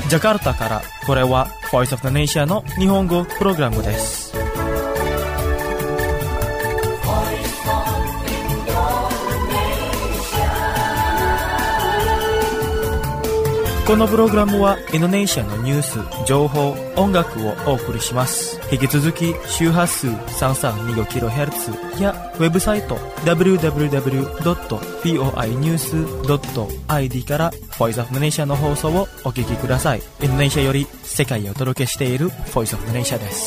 ジャカルタから、これは Voice of the Nation の日本語プログラムです。このプログラムはインドネシアのニュース、情報、音楽をお送りします。引き続き周波数 3325kHz やウェブサイト www.voinews.id から Voice of the Nation の放送をお聞きください。インドネシアより世界へお届けしている Voice of the Nation です。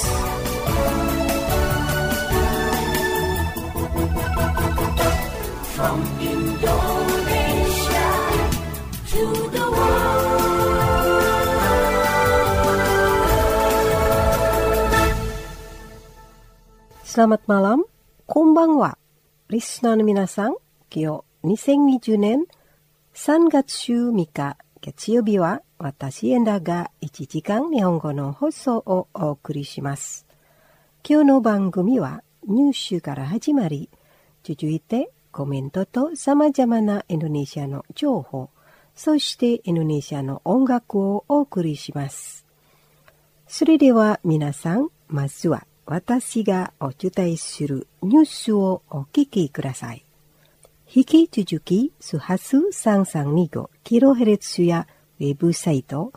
Selamat malam, konbanwa. Listenerの皆さん、今日2020年3月3日月曜日は私エンダが1時間日本語の放送をお送りします。今日の番組はニュースから始まり、続いてコメントと様々なインドネシアの情報、そしてインドネシアの音楽をお送りします。それでは皆さん、まずは私がお伝えするニュースをお聞きください。引き続き、周波数 3325kHz やウェブサイト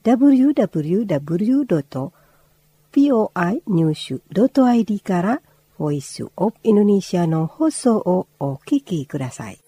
www.voinews.id からボイスオブインドネシアの放送をお聞きください。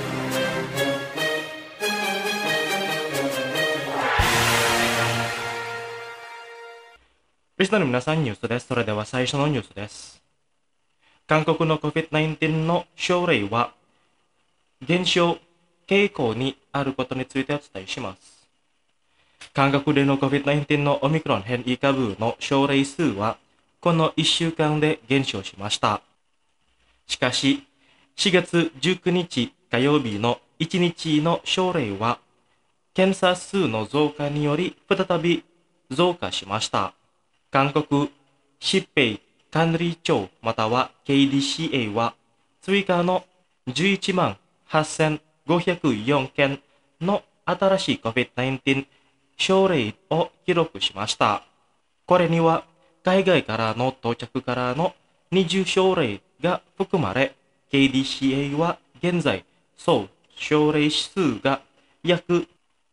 リスナーの皆さん、ニュースです。それでは最初のニュースです。韓国の COVID-19 の症例は減少傾向にあることについてお伝えします。韓国での COVID-19 のオミクロン変異株の症例数はこの1週間で減少しました。しかし、4月19日火曜日の1日の症例は検査数の増加により再び増加しました。韓国疾病管理庁または KDCA は追加の11万8504件の新しい COVID-19 症例を記録しました。これには海外からの到着からの20症例が含まれ、KDCA は現在総症例指数が約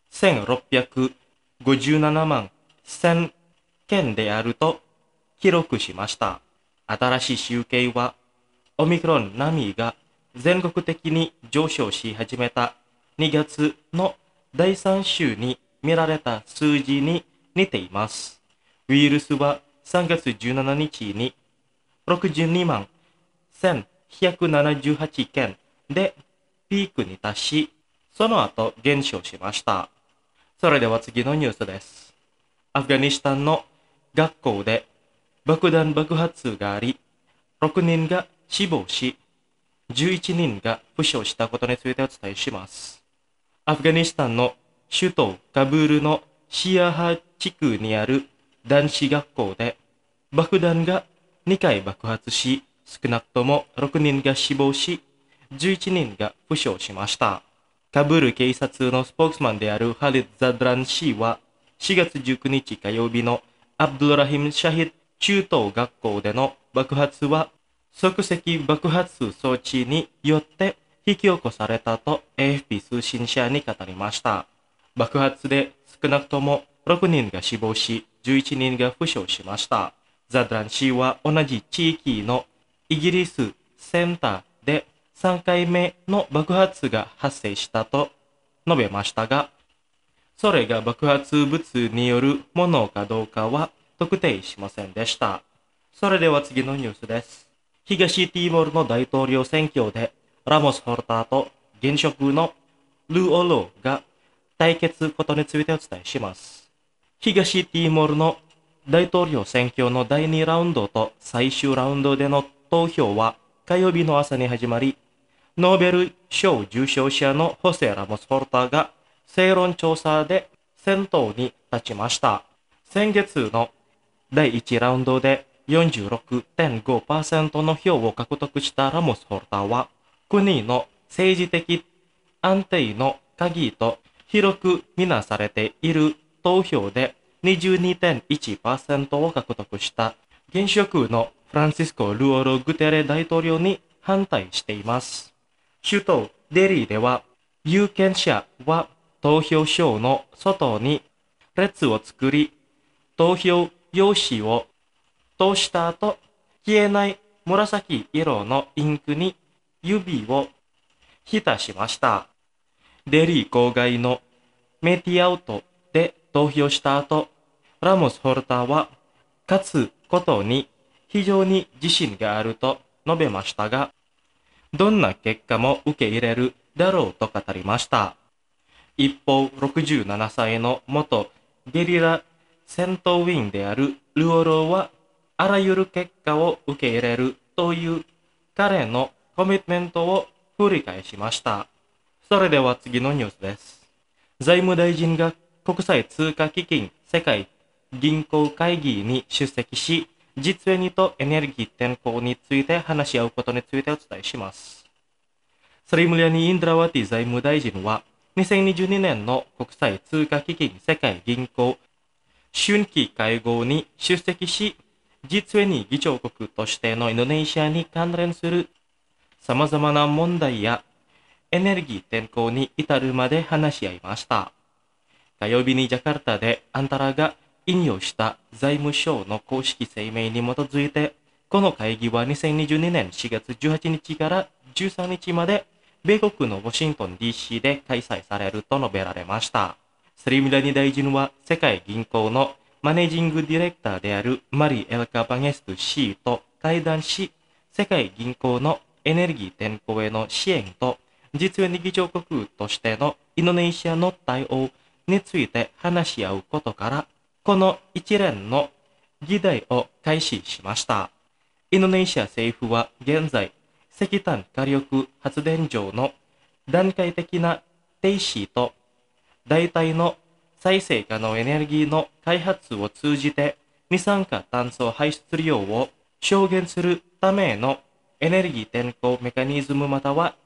1657万1000件であると記録しました。新しい集計はオミクロン波が全国的に上昇し始めた2月の第3週に見られた数字に似ています。ウイルスは3月17日に62万1178件でピークに達し、その後減少しました。それでは次のニュースです。アフガニスタンの学校で爆弾爆発があり、6人が死亡し、11人が負傷したことについてお伝えします。アフガニスタンの首都カブールのシアハ地区にある男子学校で爆弾が2回爆発し、少なくとも6人が死亡し、11人が負傷しました。カブール警察のスポークスマンであるハリッド・ザドラン氏は、4月19日火曜日のアブドゥラヒム・シャヒド中等学校での爆発は即席爆発装置によって引き起こされたと AFP 通信社に語りました。爆発で少なくとも6人が死亡し、11人が負傷しました。ザドラン氏は同じ地域のイギリスセンターで3回目の爆発が発生したと述べましたが、それが爆発物によるものかどうかは特定しませんでした。それでは次のニュースです。東ティモールの大統領選挙でラモス・ホルタと現職のルオロが対決ことについてお伝えします。東ティモールの大統領選挙の第2ラウンドと最終ラウンドでの投票は火曜日の朝に始まり、ノーベル賞受賞者のホセ・ラモス・ホルタが世論調査で先頭に立ちました。先月の第1ラウンドで 46.5% の票を獲得したラモス・ホルタは、国の政治的安定の鍵と広くみなされている投票で 22.1% を獲得した現職のフランシスコ・ルオロ・グテレ大統領に反対しています。首都デリーでは有権者は投票所の外に列を作り、投票用紙を通した後、消えない紫色のインクに指を浸しました。デリー郊外のメティアウトで投票した後、ラモス・ホルターは勝つことに非常に自信があると述べましたが、どんな結果も受け入れるだろうと語りました。一方、67歳の元ゲリラ戦闘員であるルオローは、あらゆる結果を受け入れるという彼のコミットメントを繰り返しました。それでは次のニュースです。財務大臣が国際通貨基金世界銀行会議に出席し、G20とエネルギー転向について話し合うことについてお伝えします。スリムリャニ・インドラワティ財務大臣は、2022年の国際通貨基金世界銀行春季会合に出席し、G20議長国としてのインドネシアに関連する様々な問題やエネルギー転向に至るまで話し合いました。火曜日にジャカルタでアンタラが引用した財務省の公式声明に基づいて、この会議は2022年4月18日から13日まで米国のワシントン DC で開催されると述べられました。スリムラニ大臣は世界銀行のマネージングディレクターであるマリ・エルカ・バゲスト氏と会談し、世界銀行のエネルギー転向への支援と実に議長国としてのインドネシアの対応について話し合うことから、この一連の議題を開始しました。インドネシア政府は現在、石炭火力発電所の段階的な停止と代替の再生可能エネルギーの開発を通じて二酸化炭素排出量を証言するためのエネルギー転向メカニズムまたは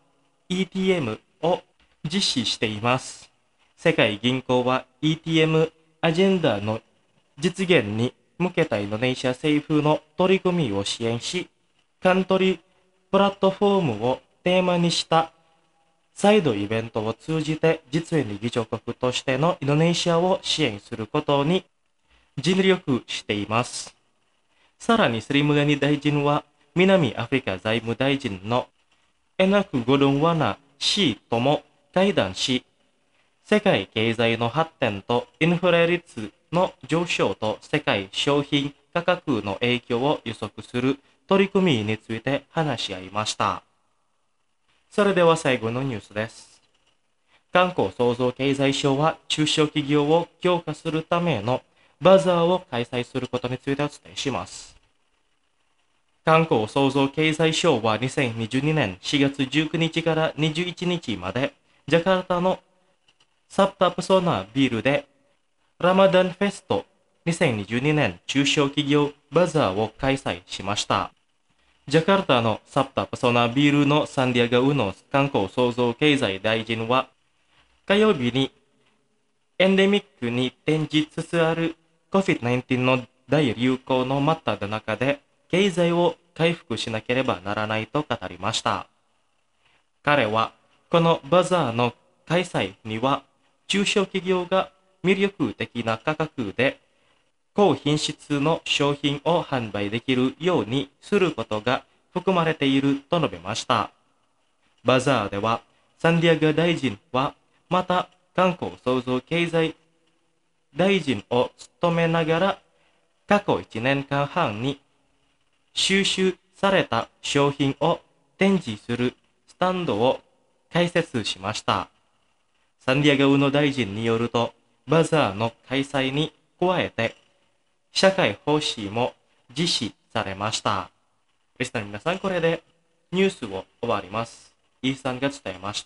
ETM を実施しています。世界銀行は ETM アジェンダの実現に向けたインドネシア政府の取り組みを支援し、カントリープラットフォームをテーマにしたサイドイベントを通じて実に議長国としてのインドネシアを支援することに尽力しています。さらにスリムラニ大臣は南アフリカ財務大臣のエナク・ゴルンワナ氏とも会談し、世界経済の発展とインフレ率の上昇と世界商品価格の影響を予測する取り組みについて話し合いました。それでは最後のニュースです。観光創造経済省は中小企業を強化するためのバザーを開催することについてお伝えします。観光創造経済省は2022年4月19日から21日までジャカルタのサプタプソナビルでラマダンフェスト2022年中小企業バザーを開催しました。ジャカルタのサプタプソナビルのサンディアガウの観光創造経済大臣は火曜日にエンデミックに転じつつある COVID-19 の大流行の真っ只中で経済を回復しなければならないと語りました。彼はこのバザーの開催には中小企業が魅力的な価格で高品質の商品を販売できるようにすることが含まれていると述べました。バザーではサンディアガ大臣はまた観光創造経済大臣を務めながら過去1年間半に収集された商品を展示するスタンドを開設しました。サンディアガウノ大臣によると、バザーの開催に加えて、社会奉仕も実施されました。リスナーの皆さん、これでニュースを終わります。イーさんが伝えました。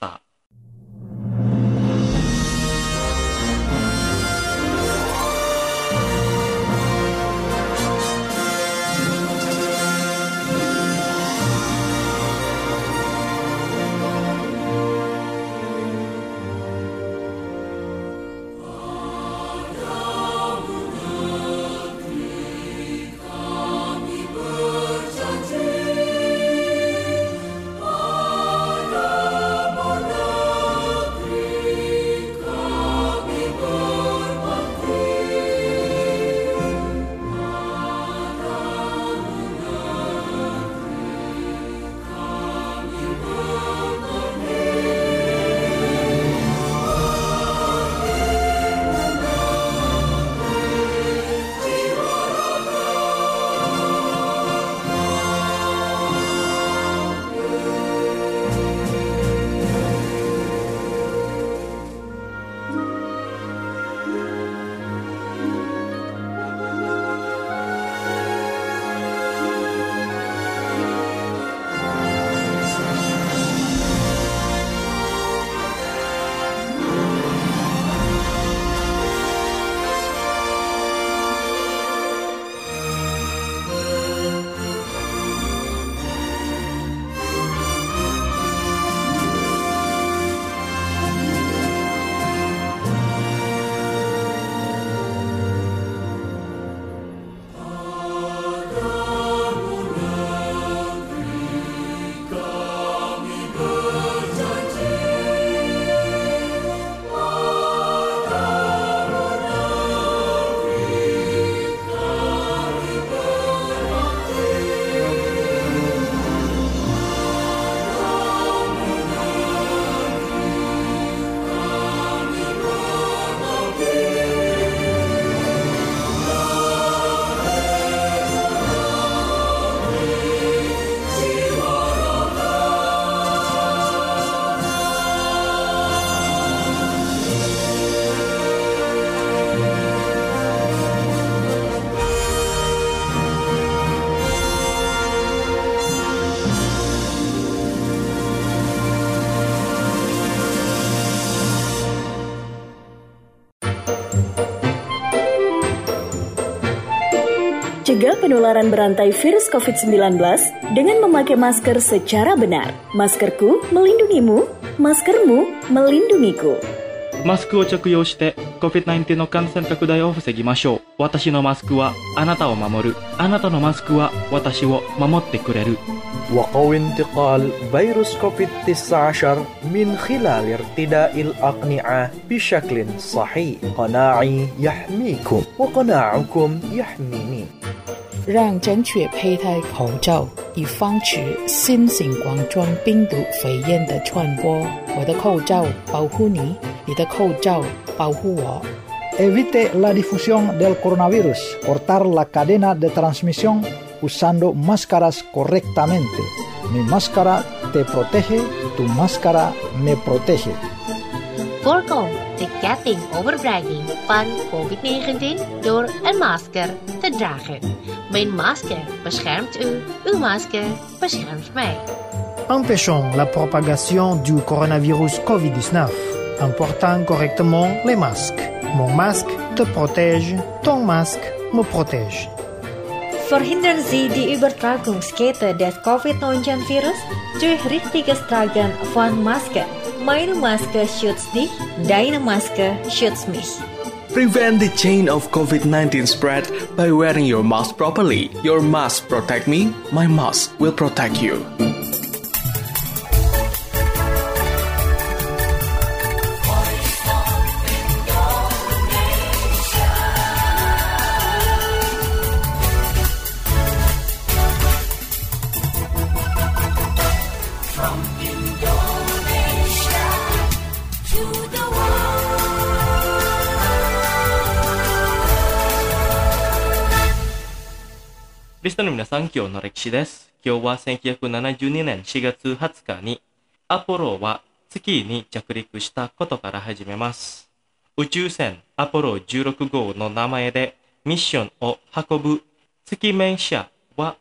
mencegah penularan berantai virus COVID-19 dengan memakai masker secara benar. Maskerku melindungimu, maskermu melindungiku. マスクを着用して COVID-19 の感染拡大を防ぎましょう。私のマスクはあなたを守る。あなたのマスクは私を守ってくれる。 وقوي انتقال فيروس كوفيد-19 من خلال ارتداء الأقنعة بشكل صحيح. قناعي يحميكم وقناعكم يحميني. 让正确佩戴口罩，以防止新型冠状病毒肺炎的传播。我的口罩保护你，你的口罩保护我。 Evite la difusión del coronavirus. Cortar la cadena de transmisión usando máscaras correctamente. Mi máscara te protege, tu máscara me protege. Voorkom de ketting overbrenging van COVID-19 door een masker te dragen. Mijn masker beschermt u, uw masker beschermt mij. Empêchons la propagation du coronavirus COVID-19 en portant correctement les masques. Mon masque te protège, ton masque me protège. Verhindern Sie die Übertragungskette des COVID-19-Virus durch richtiges Tragen von Masken. Meine Maske schützt dich, deine Maske schützt mich. Prevent the chain of COVID-19 spread by wearing your mask properly. Your mask protect me, my mask will protect you. リスナーの皆さん、今日の歴史です。今日は1972年4月20日にアポロは月に着陸したことから始めます。宇宙船アポロ16号の名前でミッションを運ぶ月面車は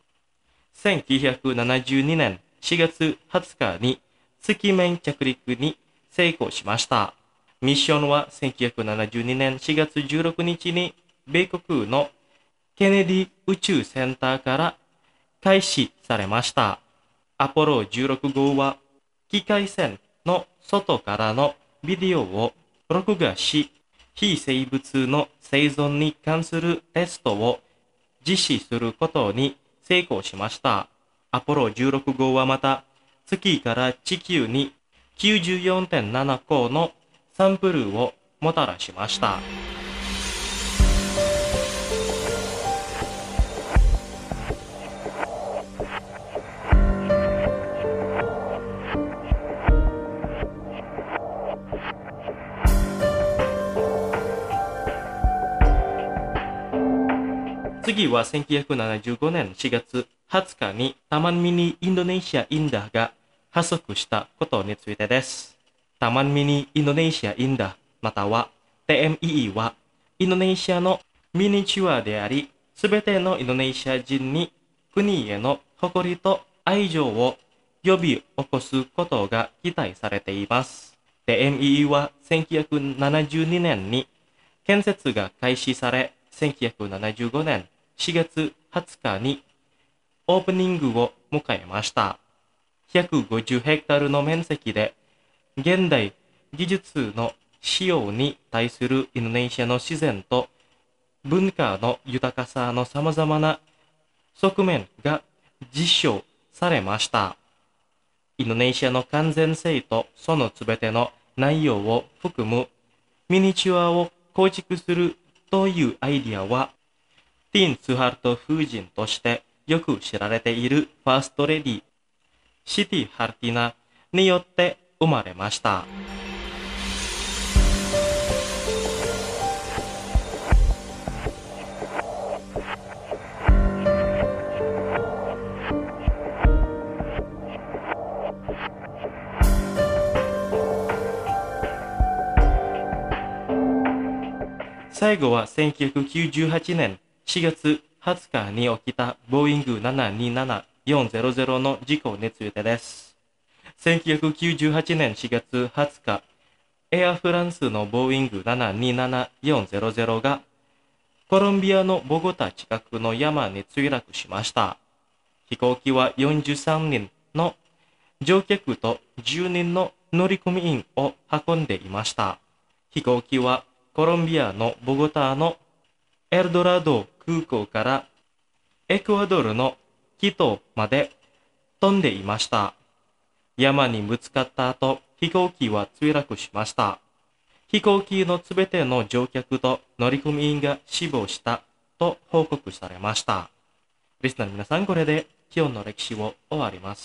1972年4月20日に月面着陸に成功しました。ミッションは1972年4月16日に米国のケネディ宇宙センターから開始されました。アポロ16号は機械船の外からのビデオを録画し、非生物の生存に関するテストを実施することに成功しました。アポロ16号はまた月から地球に 94.7 個のサンプルをもたらしました。次は1975年4月20日にタマンミニインドネシアインダが発足したことについてです。タマンミニインドネシアインダまたは TMII はインドネシアのミニチュアであり、すべてのインドネシア人に国への誇りと愛情を呼び起こすことが期待されています。TMII は1972年に建設が開始され、1975年4月20日にオープニングを迎えました。150ヘクタールの面積で現代技術の使用に対するインドネシアの自然と文化の豊かさの様々な側面が実証されました。インドネシアの完全性とそのすべての内容を含むミニチュアを構築するというアイディアは、ティン・スハルト夫人としてよく知られているファーストレディ、シティ・ハルティナによって生まれました。最後は1998年4月20日に起きたボーイング727-400の事故についてです。1998年4月20日、エアフランスのボーイング727-400がコロンビアのボゴタ近くの山に墜落しました。飛行機は43人の乗客と10人の乗組員を運んでいました。飛行機はコロンビアのボゴタのエルドラド空港からエクアドルのキトまで飛んでいました。山にぶつかった後、飛行機は墜落しました。飛行機のすべての乗客と乗組員が死亡したと報告されました。リスナーの皆さん、これで今日の歴史を終わります。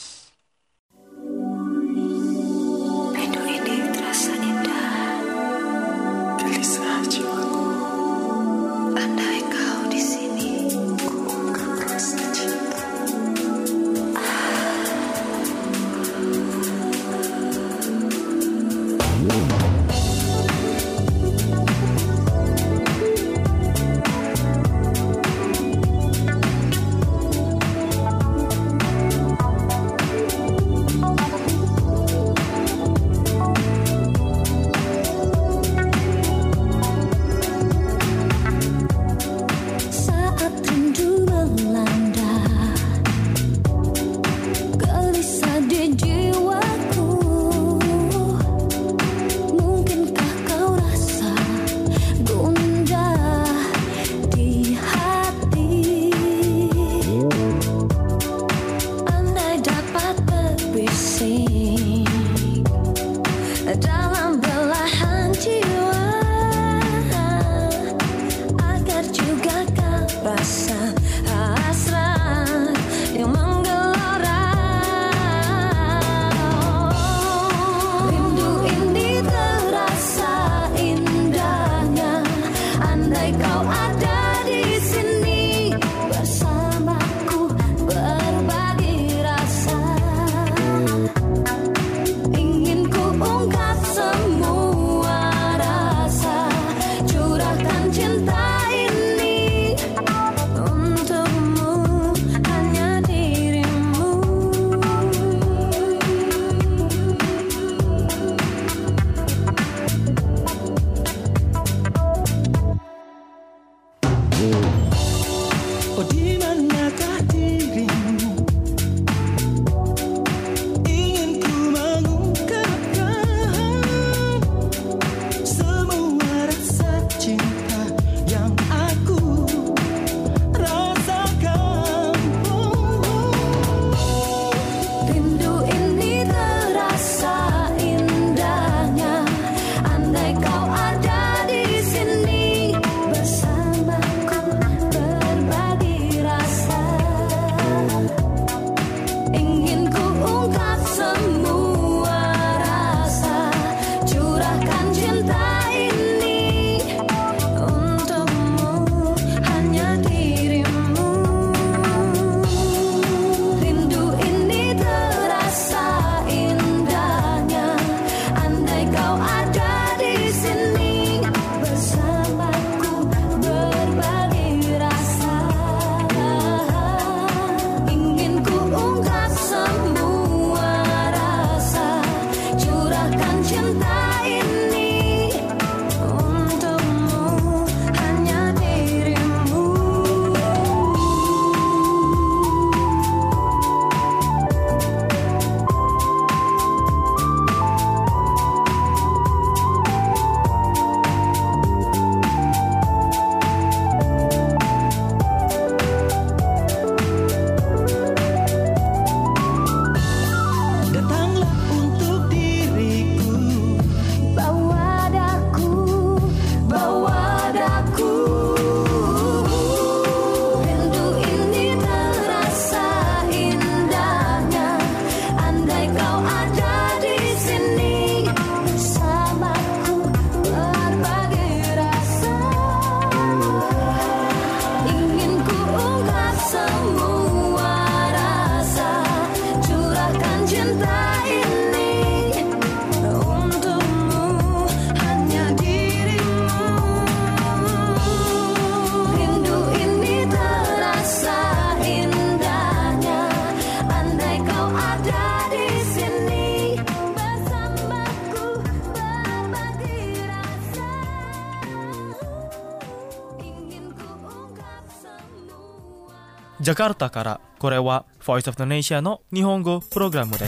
ジャカルタからこれは Voice of Indonesia の日本語プログラムです。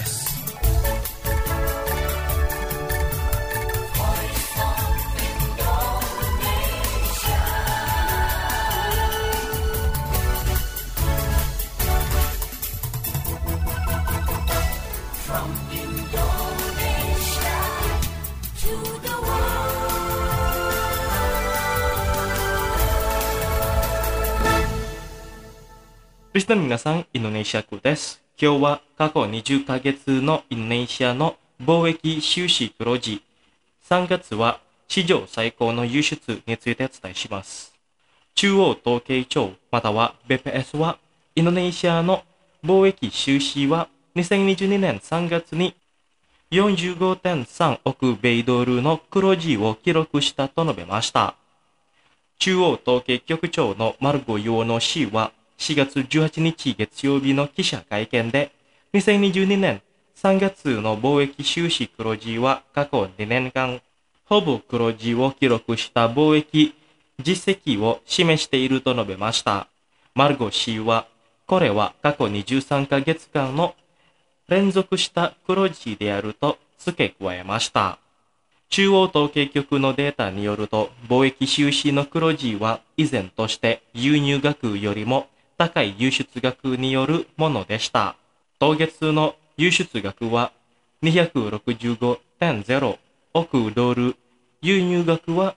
リスナーの皆さん、インドネシア語です。今日は過去20ヶ月のインドネシアの貿易収支黒字。3月は史上最高の輸出についてお伝えします。中央統計庁または BPS はインドネシアの貿易収支は2022年3月に 45.3 億米ドルの黒字を記録したと述べました。中央統計局長のマルゴ・ヨーノ氏は4月18日月曜日の記者会見で、2022年3月の貿易収支黒字は過去2年間、ほぼ黒字を記録した貿易実績を示していると述べました。マルゴ氏は、これは過去23ヶ月間の連続した黒字であると付け加えました。中央統計局のデータによると、貿易収支の黒字は依然として輸入額よりも高い輸出額によるものでした。当月の輸出額は 265.0 億ドル、輸入額は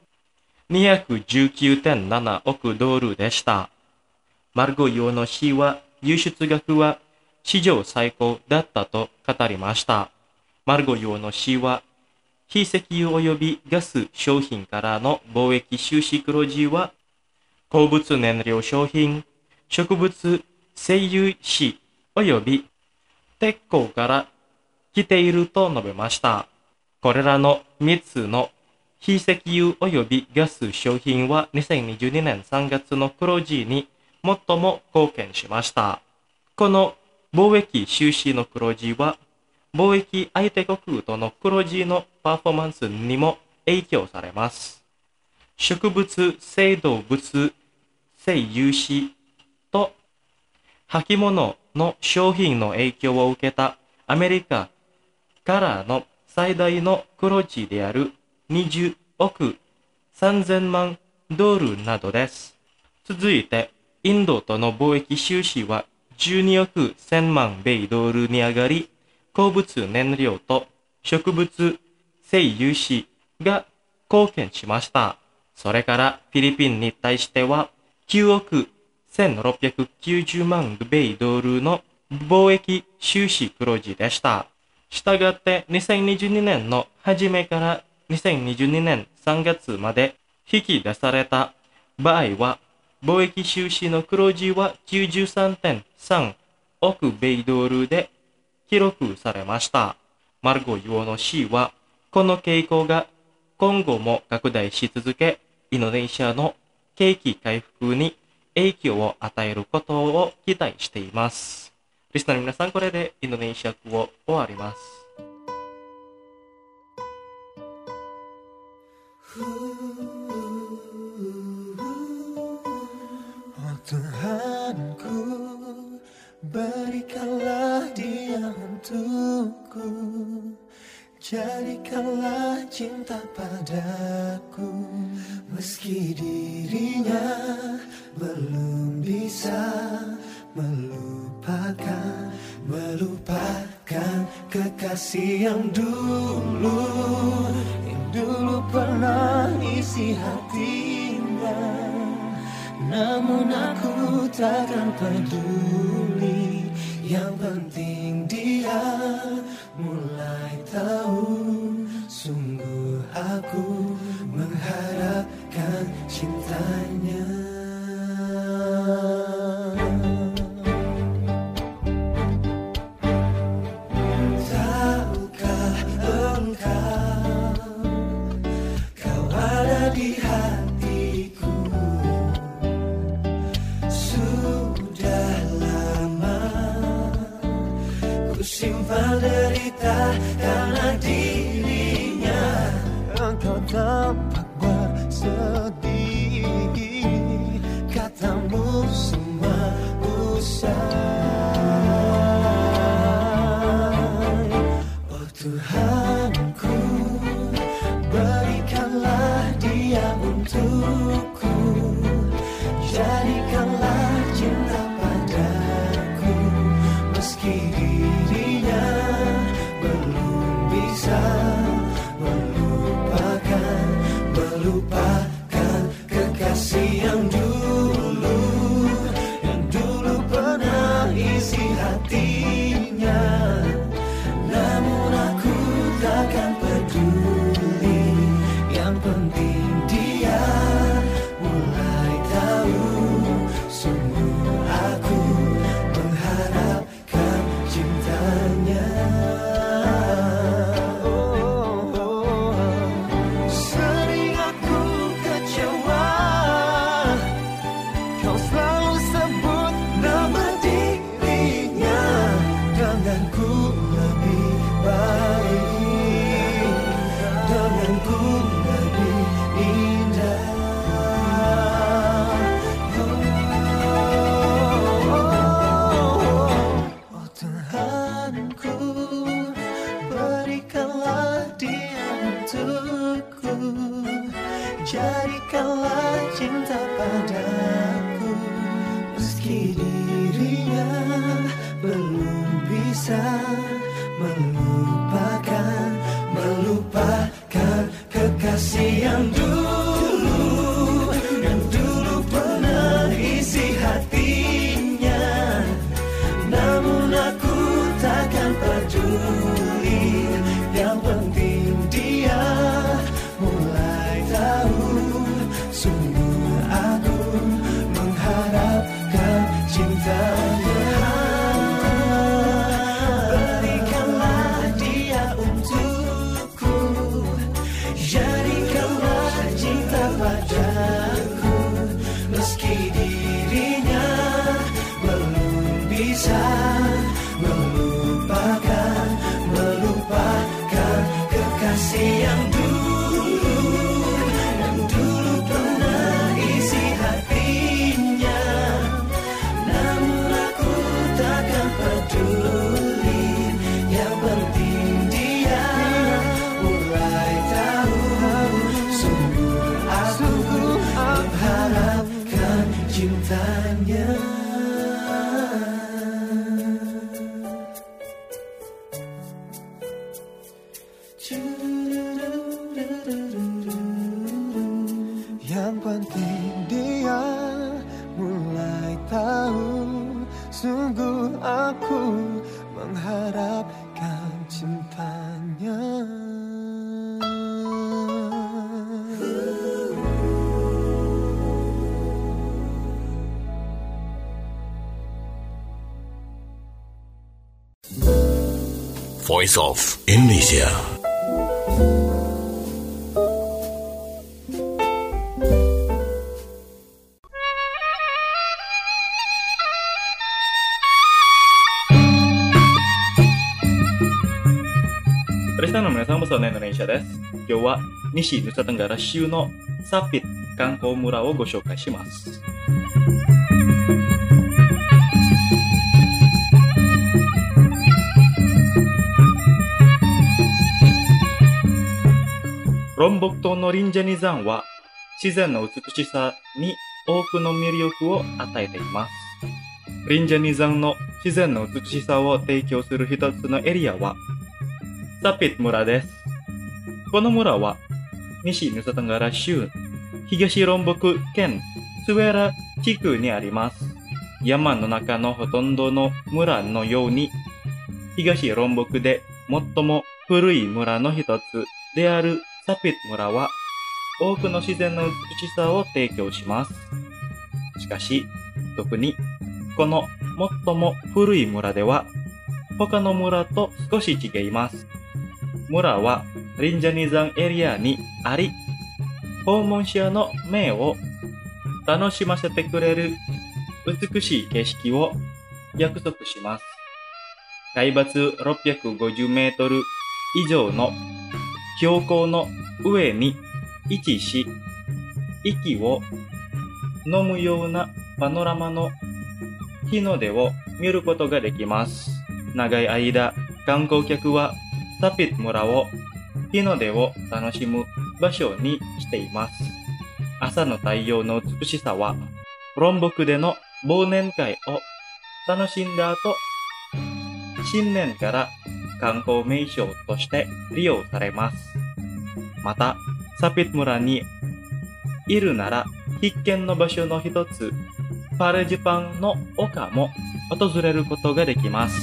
219.7 億ドルでした。マルゴ・ヨーノ氏は輸出額は史上最高だったと語りました。マルゴ・ヨーノ氏は非石油及びガス商品からの貿易収支黒字は鉱物燃料商品、植物精油紙及び鉄鋼から来ていると述べました。これらの3つの非石油及びガス商品は2022年3月の黒字に最も貢献しました。この貿易収支の黒字は貿易相手国との黒字のパフォーマンスにも影響されます。植物性動物性油脂と履物の商品の影響を受けたアメリカからの最大の黒字である20億3000万ドルなどです。続いて、インドとの貿易収支は12億1000万米ドルに上がり、鉱物燃料と植物性油脂が貢献しました。それからフィリピンに対しては9億1690万米ドルの貿易収支黒字でした。したがって2022年の初めから2022年3月まで引き出された場合は、貿易収支の黒字は 93.3 億米ドルで記録されました。マルゴ・ヨーノ氏は、この傾向が今後も拡大し続け、インドネシアの景気回復に影響を与えることを期待しています。リスナーの皆さん、これでインドネシア語を終わります。 Tuhanku, berikanlah dia untukku, jadikanlah cinta padaku, meski dirinya belum bisa melupakan kekasih yang dulu pernah isi hatinya. Namun aku takkan peduli, yang penting dia mulai tahu, sungguh aku mengharapkan cintanya. Tahukah engkau, kau ada di hatiku, sudah lama ku simpan derita karena dirinya. Engkau tampak bersedih, katamu semua denganku lebih baik, denganku lebih indah. Oh Tuhanku, berikanlah dia untukku, jadikanlah cinta padaku, meski dirinya belum bisa melupakan kekasih yang dulu pernah isi hatinya. Namun aku takkan peduli, yang penting dia mulai tahu. Sungguh aku mengharapkan cintanya. Berikanlah dia untukku, jadikanlah cinta padaku, meski dirinya belum bisa melupakan kekasih yang dulu pernah isi hatinya. Namun aku takkan peduli, yang penting dia mulai tahu. Sungguh aku mengharapkan cintanya. Yang penting dia mulai tahu. Sungguh aku mengharapkan cintanya. Voice of Indonesia. Listenerの皆さんもそうねIndonesiaです。今日は西ヌサテンガラ州のサピット観光村をご紹介します。ロンボク島のリンジャニ山は自然の美しさに多くの魅力を与えています。リンジャニ山の自然の美しさを提供する一つのエリアはサピット村です。この村は西ヌサテンガラ州東ロンボク県スウェラ地区にあります。山の中のほとんどの村のように東ロンボクで最も古い村の一つであるサピット村は多くの自然の美しさを提供します。しかし、特にこの最も古い村では他の村と少し違います。村はリンジャニ山エリアにあり、訪問者の目を楽しませてくれる美しい景色を約束します。海抜650メートル以上の標高の上に位置し、息を飲むようなパノラマの日の出を見ることができます。長い間、観光客はサピット村を日の出を楽しむ場所にしています。朝の太陽の美しさは、ロンボクでの忘年会を楽しんだ後、新年から観光名所として利用されます。また、サピット村にいるなら必見の場所の一つ、パルジュパンの丘も訪れることができます。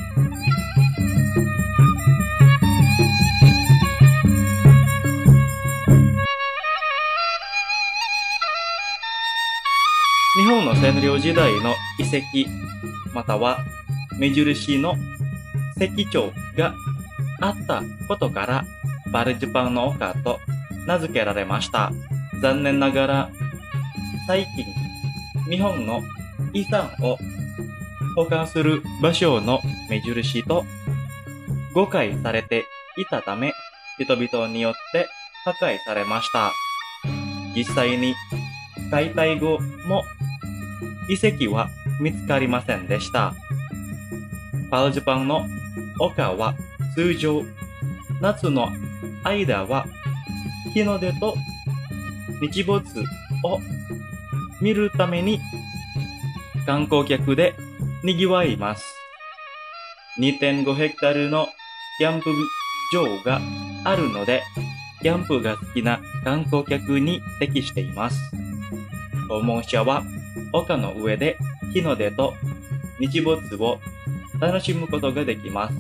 日本の占領時代の遺跡、または目印の石彫があったことから、パルジュパンの丘と名付けられました。残念ながら、最近、日本の遺産を保管する場所の目印と誤解されていたため、人々によって破壊されました。実際に解体後も遺跡は見つかりませんでした。パルジャパンの丘は通常、夏の間は日の出と日没を見るために観光客で賑わいます。2.5 ヘクタールのキャンプ場があるので、キャンプが好きな観光客に適しています。訪問者は丘の上で日の出と日没を楽しむことができます。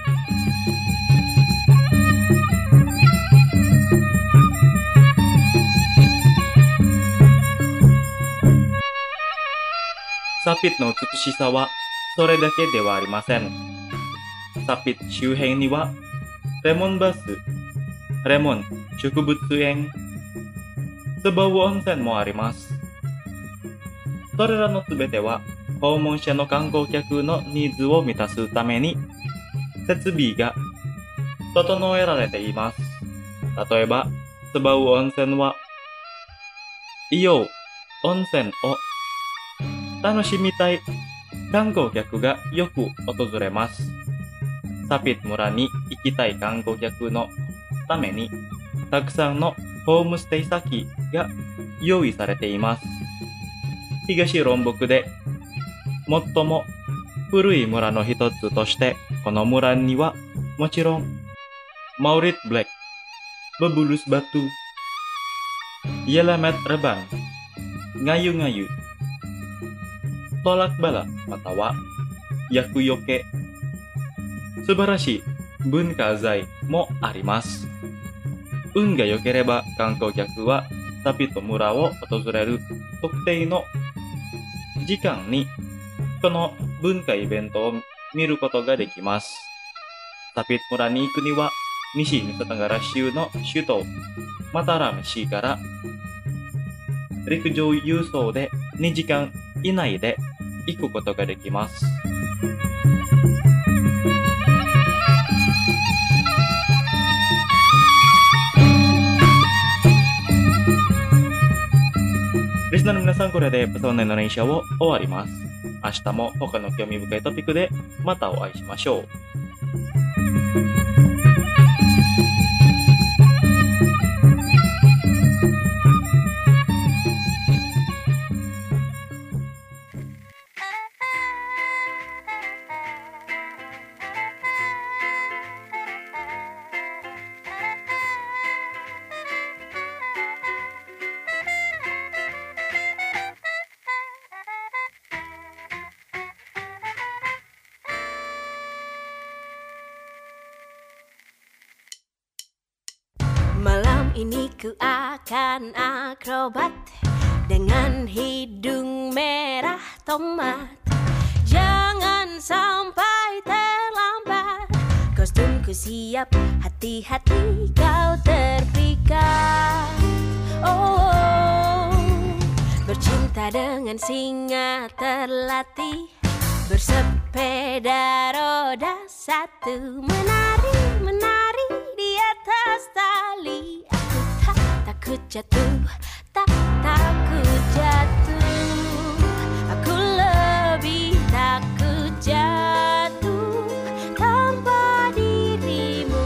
サピットの美しさはそれだけではありません。サピット周辺にはレモンバス、レモン植物園、スバウ温泉もあります。それらのすべては訪問者の観光客のニーズを満たすために設備が整えられています。例えば、スバウ温泉は硫黄温泉を楽しみたい観光客がよく訪れます。サピット村に行きたい観光客のためにたくさんのホームステイ先が用意されています。東ロンボクで最も古い村の一つとして、この村にはもちろんMaurit Black、Bebulus Batu、Yelamet Rebang、Ngayu-ngayu、Tolak Bala または厄除け、素晴らしい文化財もあります。運が良ければ観光客はサピット村を訪れる特定の時間にこの文化イベントを見ることができます。サピット村に行くには西ヌサタガラ州の首都マタラム市から陸上輸送で2時間以内で行くことができます。リスナーの皆さん、これでパソナIndonesiaを終わります。明日も他の興味深いトピックでまたお会いしましょう。 Malam ini ku akan akrobat dengan hidung merah tomat. Jangan sampai terlambat, kostumku siap, hati-hati kau terpikat. Oh, bercinta dengan singa terlatih, bersepeda roda satu, menari di atas tali. Aku tak takut jatuh, tak takut jatuh. Aku lebih takut jatuh tanpa dirimu.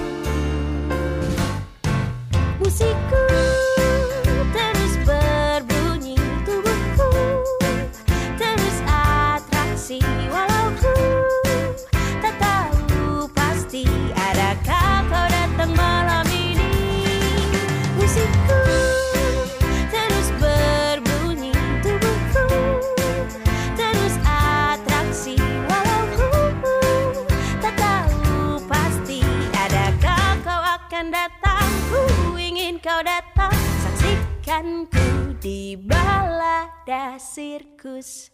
Musikku terus berbunyi, tubuhku terus atraksi, walau ku tak tahu pasti adakah kau datang malam ini. Musikku terus berbunyi, tubuhku terus atraksi, walau ku tak tahu pasti adakah kau akan datang. Ku ingin kau datang, saksikan ku di balada sirkus.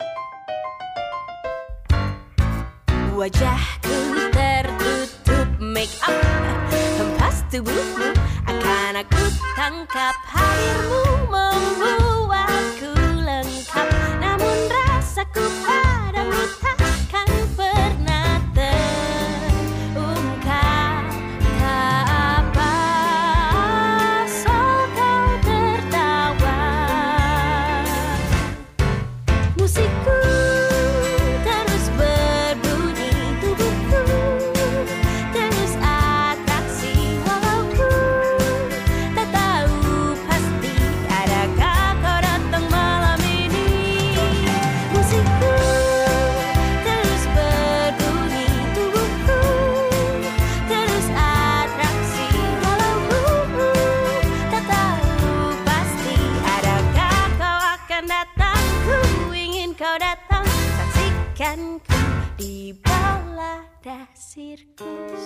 Wajahku tertutup make up, hempas tubuhmu akan aku tangkap. Hadirmu membuatku lengkap, namun rasaku padamu tak sirkus.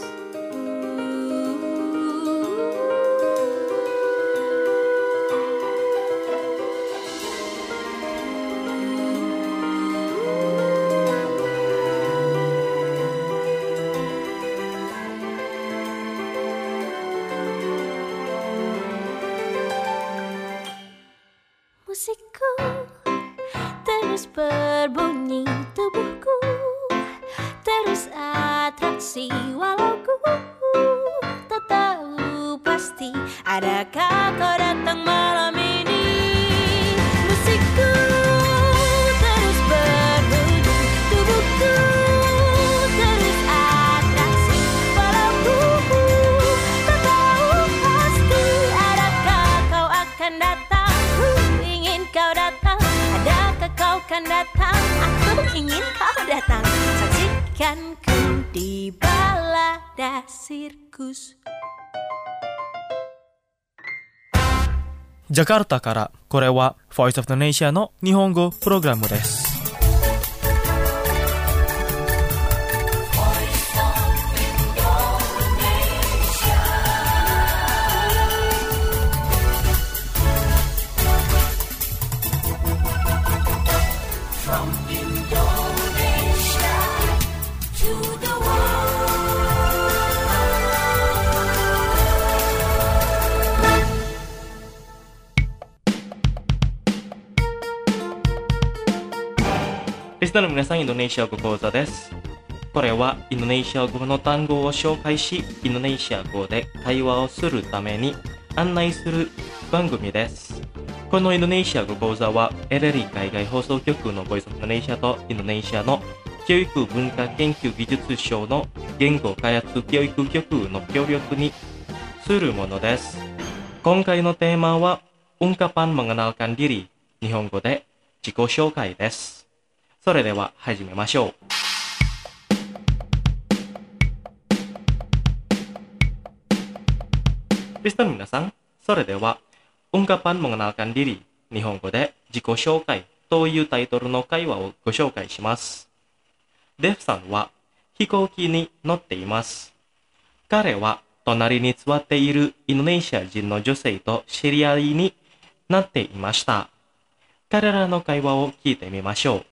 Musikku terus berbunyi, tubuhku terus atraksi, walau ku tak tahu pasti adakah kau datang malam ini. Musikku terus berbunyi, tubuhku terus atraksi, walau ku tak tahu pasti adakah kau akan datang. Kau datang, adakah kau kan datang? Aku ingin kau datang, saksikan ku di balada sirkus. Jakarta からこれは Voice of Indonesia の日本語プログラムです。リスナーの皆さん、インドネシア語講座です。これはインドネシア語の単語を紹介し、インドネシア語で会話をするために案内する番組です。このインドネシア語講座は LRI 海外放送局のボイスオブインドネシアとインドネシアの教育文化研究技術省の言語開発教育局の協力にするものです。今回のテーマは Ungkapan mengenalkan diri、日本語で自己紹介です。それでは始めましょう。リスナーの皆さん、それでは Ungkapan mengenalkan diri、日本語で自己紹介というタイトルの会話をご紹介します。デフさんは飛行機に乗っています。彼は隣に座っているインドネシア人の女性と知り合いになっていました。彼らの会話を聞いてみましょう。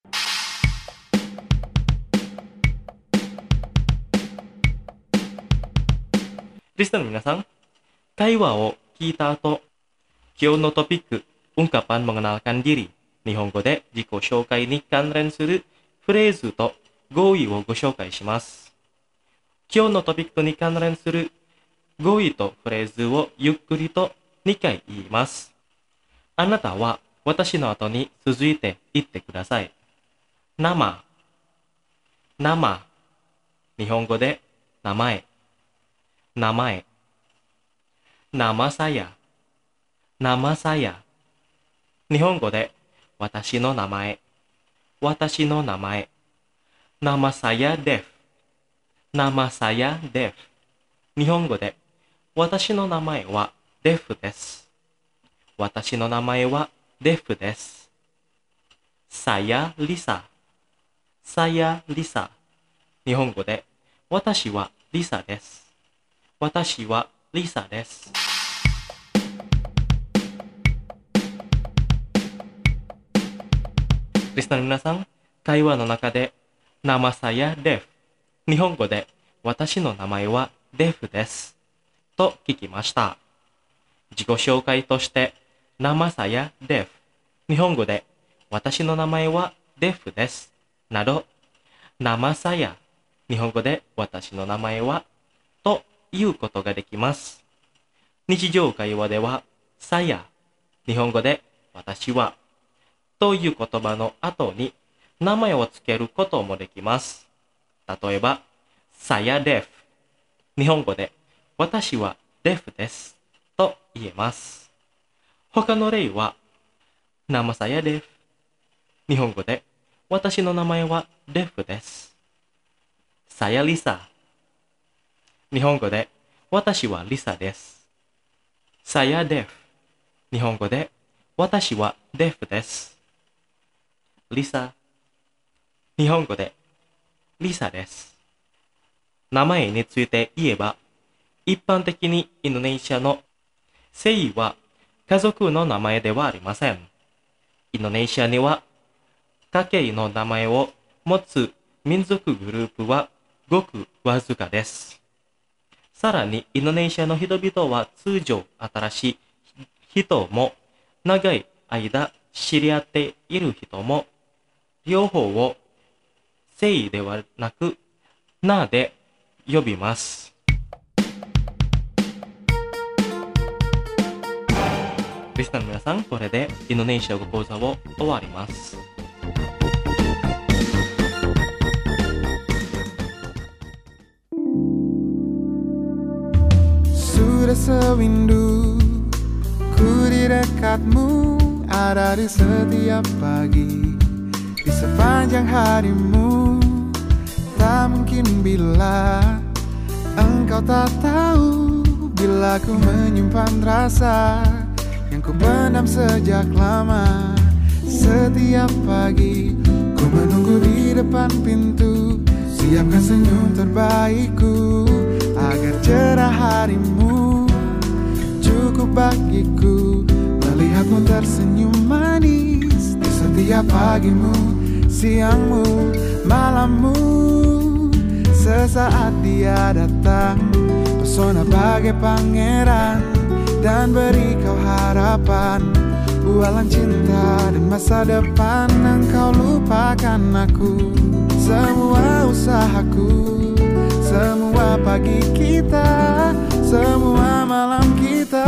リスナーの皆さん、会話を聞いた後、今日のトピック、Ungkapan mengenalkan diri、日本語で自己紹介に関連するフレーズと語彙をご紹介します。今日のトピックに関連する語彙とフレーズをゆっくりと2回言います。あなたは私の後に続いて言ってください。生、日本語で名前、nama saya、日本語で私の名前、nama saya Dev、日本語で私の名前はデフです。saya Lisa、日本語で私はリサです。リスナーの皆さん、会話の中でnama saya Dev、日本語で私の名前はデフですと聞きました。自己紹介としてnama saya Dev、日本語で私の名前はデフですなど、nama saya、日本語で私の名前はということができます。日常会話ではsaya、日本語で私はという言葉の後に名前をつけることもできます。例えば、saya Dev、日本語で私はデフですと言えます。他の例は、nama saya Dev、日本語で私の名前はデフです。saya Lisa、日本語で私はリサです。saya Dev、日本語で私はデフです。リサ、日本語でリサです。 名前について言えば、一般的にインドネシアの姓は家族の名前ではありません。インドネシアには家系の名前を持つ民族グループはごくわずかです。さらにインドネシアの人々は通常新しい人も長い間知り合っている人も両方を姓ではなく名で呼びます。リスナーの皆さん、これでインドネシア語講座を終わります。 Sudah sewindu ku di dekatmu, ada di setiap pagi, di sepanjang harimu. Tak mungkin bila engkau tak tahu, bila ku menyimpan rasa yang ku pendam sejak lama. Setiap pagi ku menunggu di depan pintu, siapkan senyum terbaikku agar cerah harimu. Cukup bagiku melihatmu tersenyum manis di setiap pagimu, siangmu, malammu. Sesaat dia datang, pesona bagai pangeran, dan beri kau harapan, bualan cinta dan masa depan. Engkau lupakan aku, semua usahaku, semua pagi kita, semua malam kita.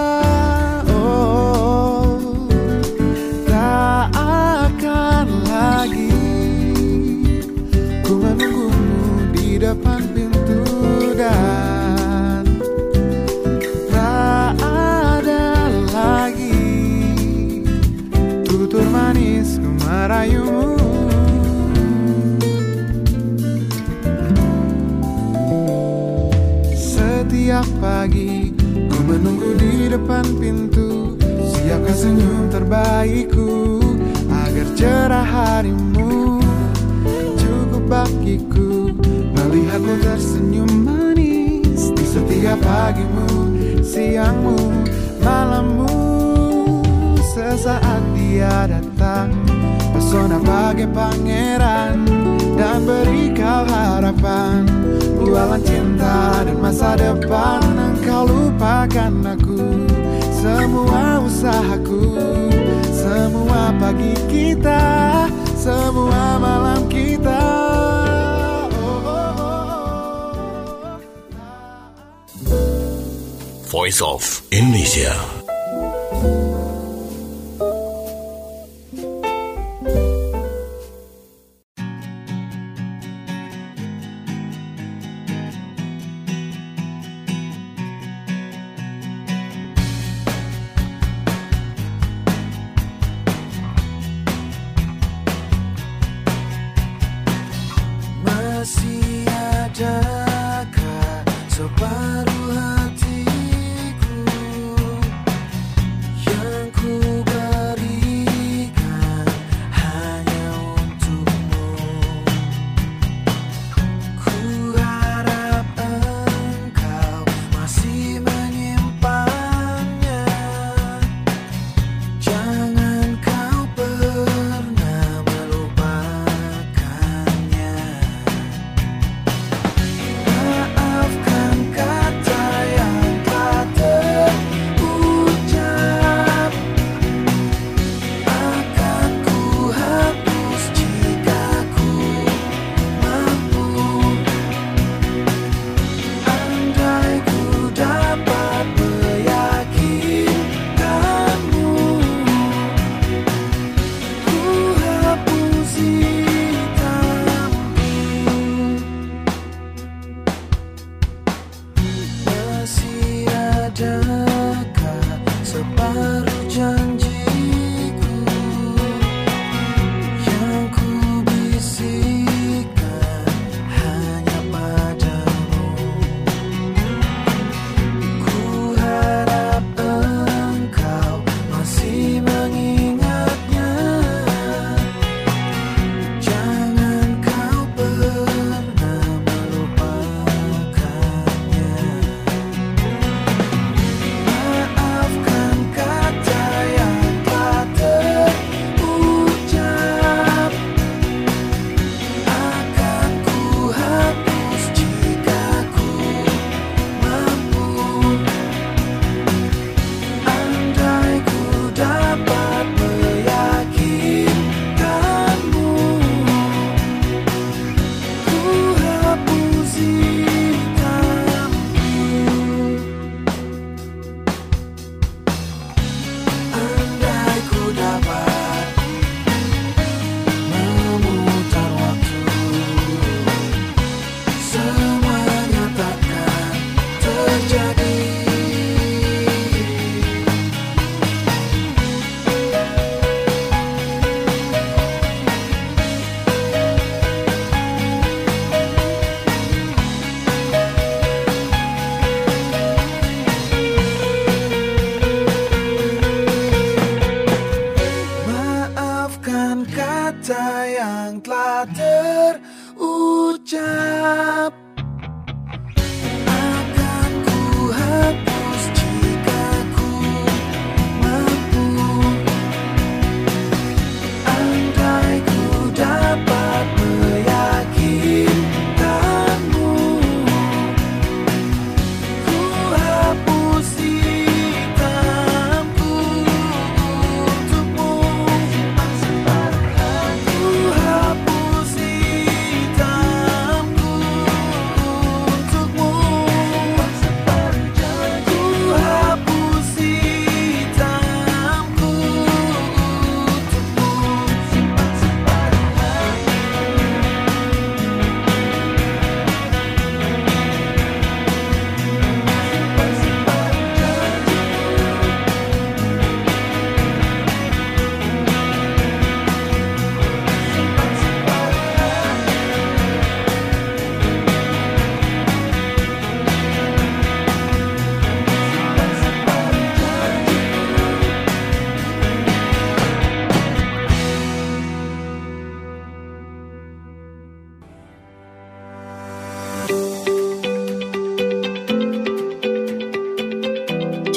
Oh, tak akan lagi ku menunggumu di depan pintu, dan tak ada lagi tutur manis ku merayumu. Setiap pagi ku menunggu di depan pintu, siapkan senyum terbaikku agar cerah harimu. Cukup bagiku melihatmu tersenyum manis di setiap pagimu, siangmu, malammu. Sesaat dia datang, pesona bagai pangeran, dan beri kau harapan, bualan cinta dan masa depan. Engkau lupakan aku, semua usahaku, semua pagi kita, semua malam kita. Voice of Indonesia. Masih adakah separuh hatiku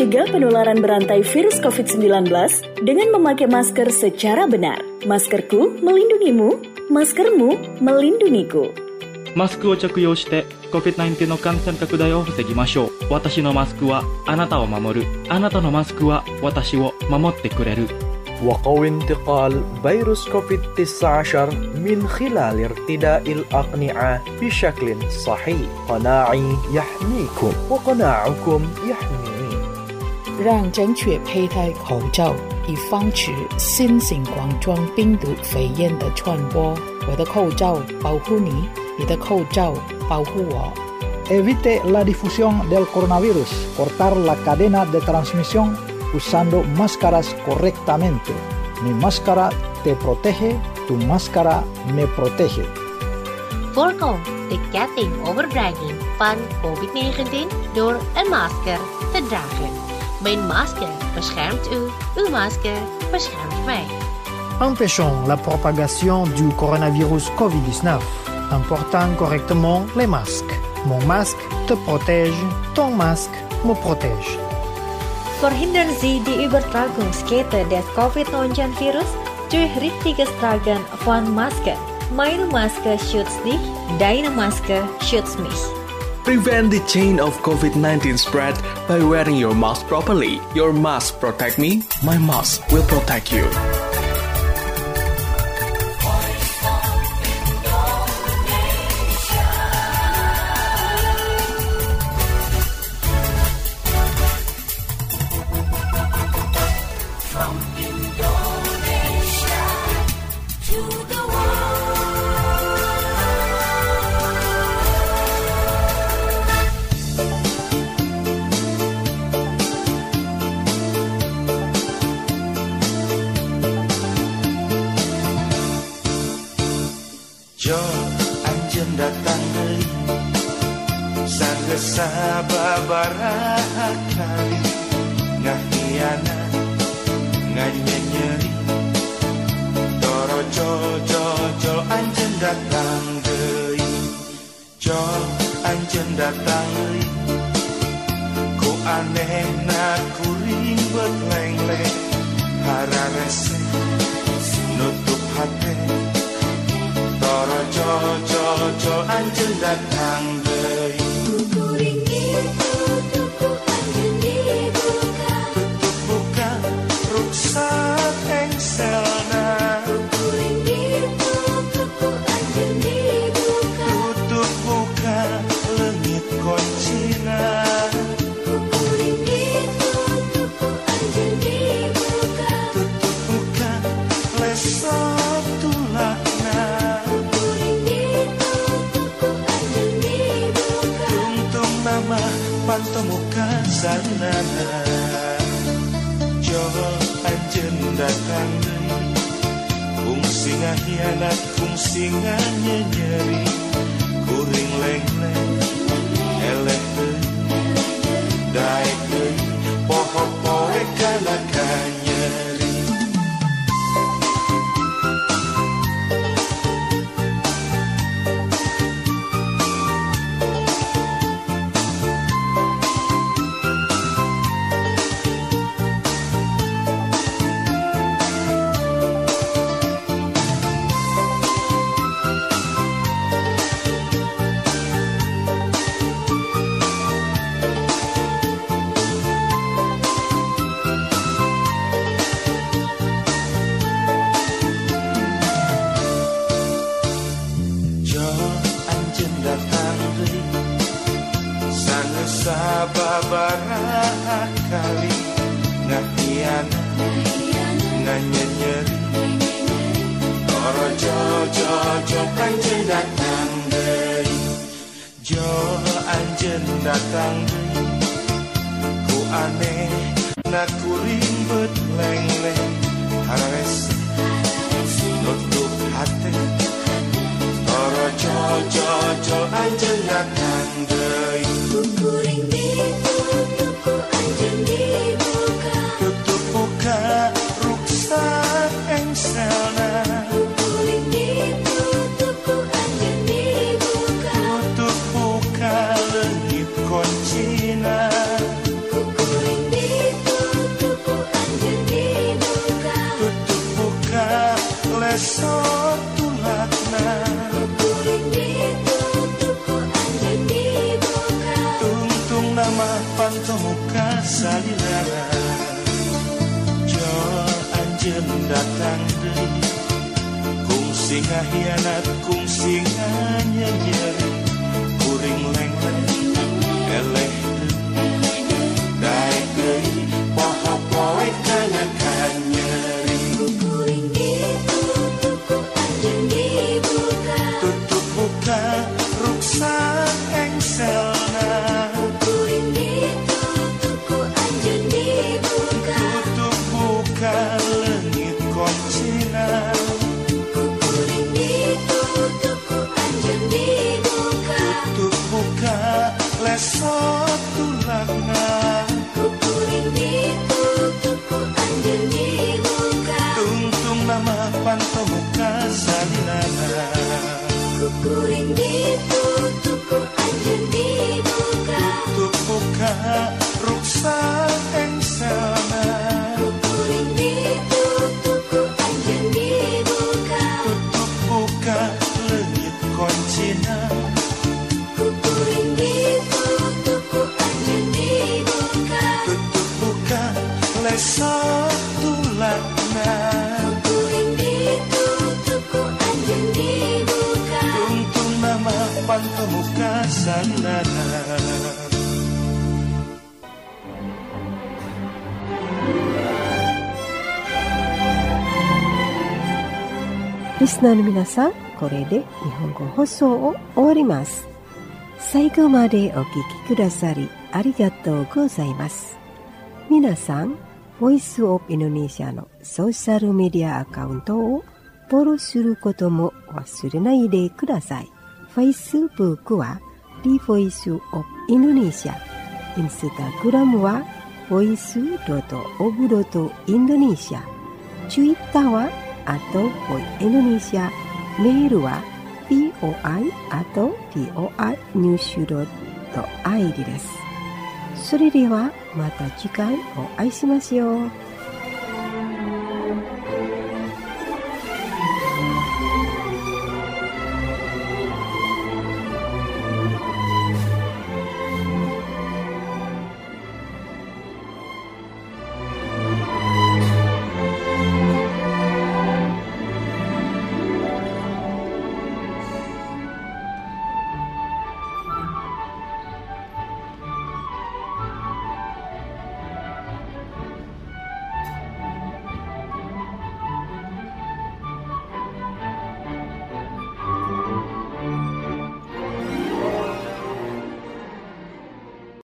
mencegah penularan berantai virus COVID-19 dengan memakai masker secara benar. Maskerku melindungimu, maskermu melindungiku. マスクを着用して COVID-19 の感染拡大を防ぎましょう。私のマスクはあなたを守る。あなたのマスクは私を守ってくれる。 وقوي انتقال فيروس كوفيد-19 من خلال ارتداء الأقنعة بشكل صحيح. قناعي يحميكم وقناعكم يحميني. 让正确佩戴口罩，以防止新型冠状病毒肺炎的传播。我的口罩保护你，你的口罩保护我。 Evite la difusión del coronavirus. Cortar la cadena de transmisión usando máscaras correctamente. Mi máscara te protege, tu máscara me protege. Voorkom de ketting overbrenging van COVID-19 door een masker te dragen. Mijn masker beschermt u, uw masker beschermt mij. Empêchons la propagation du coronavirus COVID-19 en portant correctement les masques. Mon masque te protège, ton masque me protège. Verhindern Sie die Übertragungskette des Covid-19-Virus durch richtiges Tragen von Maske. Meine Maske schützt dich, deine Maske schützt mich. Prevent the chain of COVID-19 spread by wearing your mask properly. Your mask protect me, my mask will protect you. Barakali ngahiana nganyanyeri toro jol anjen datang deui jol anjen datang deui ku aneh na kuring bet leng-leng hararese nutup hate toro jol anjen datang deui pantomuka sana Jol anjen datang deui kungsi ngahianat kungsi nganyeri kuring leng-leng eleh deui daek deui poho-poe kana kanyeri barakali ngahiana nganyanyeri toro jol anjen datang deui jol anjen datang deui ku aneh na kuring bet leng-leng hararese nutup hate toro jol anjen datang deui kuring tuku anjen dibuka tutup buka ruksak engselna kuring tuku anjen dibuka tutup buka leungit kuncina kuring nama pantomuka salilana Jo anjeun datang deui Kung singa hianat kung singa nyenyeri Kuring leng-leng eleh Daek deui poho-poe kana kanyeri Kuring ditutup anjeun dibuka Tutup buka ruksa engselna Kuring ditutup anjeun dibuka Tutup buka leungit koncina Kuring ditutup anjeun dibuka Tutup buka lesot tulangna Kuring ditutup anjeun dibuka Tungtung nama pantomuka salilana Kuring ditutup anjeun dibuka Tutup buka ruksa engselna Kuring ditutup anjeun dibuka Tutup buka leungit koncina Kuring ditutup anjeun dibuka Tutup buka lesot tulangna Kuring ditutup anjeun dibuka Tungtung nama pantomuka salilana Listenerの皆さん、これで日本語放送を終わります。最後までお聞きくださりありがとうございます。皆さん、ボイスオブインドネシアのソーシャルメディアアカウントをフォローすることも忘れないでください。Facebook は The Voice of Indonesia、Instagram は voice.of.indonesia、Twitter は@voice-indonesia、メールは poi@voinews.id です。それではまた次回お会いしましょう。